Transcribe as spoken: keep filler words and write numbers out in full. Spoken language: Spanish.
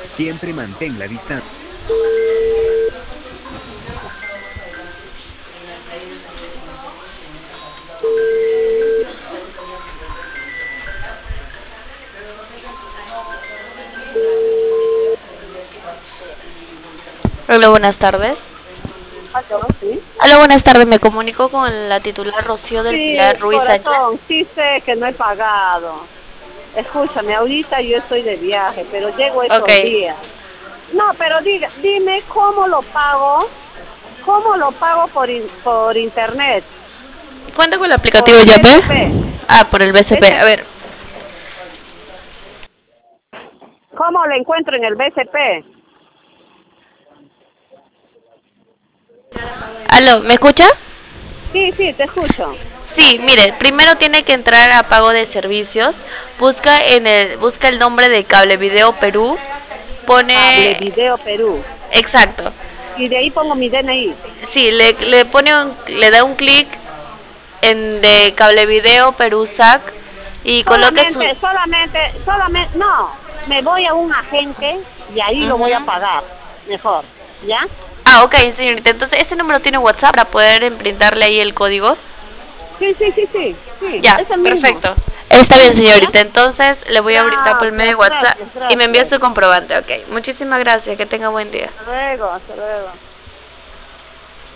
Siempre mantén la distancia. Hola, buenas tardes. Aló, sí. Hola, buenas tardes. Me comunico con la titular Rocío del Sí, Pilar Ruiz Sánchez. corazón, sí sé que no he pagado. Escúchame, ahorita yo estoy de viaje, pero llego Ok. estos días. No, pero diga, dime cómo lo pago, cómo lo pago por in- por internet, ¿Cuenta con el por aplicativo el Yape? B C P. Ah, por el B C P. A Ese, ver. ¿cómo lo encuentro en el B C P? Aló, ¿me escucha? Sí, sí, te escucho. Sí, mire, primero tiene que entrar a pago de servicios. Busca en el busca el nombre de Cable Video Perú. Cable Pone Video Perú. exacto. Y de ahí pongo mi D N I. Sí, le, le pone un, le da un clic en de Cable Video Perú S A C y coloque su. Solamente, solamente, solamente, no, me voy a un agente y ahí lo voy a Ujú. pagar, mejor, ¿ya? Ah, ok, señorita. Entonces, ¿ese número tiene WhatsApp para poder imprintarle ahí el código? Sí, sí, sí, sí, sí, Ya, es el mismo, perfecto. Está bien, ¿ya? señorita. Entonces, le voy a brindar por el medio de Gracias, WhatsApp gracias, y me envía gracias. su comprobante. Ok, muchísimas gracias. Que tenga buen día. Hasta luego, hasta luego.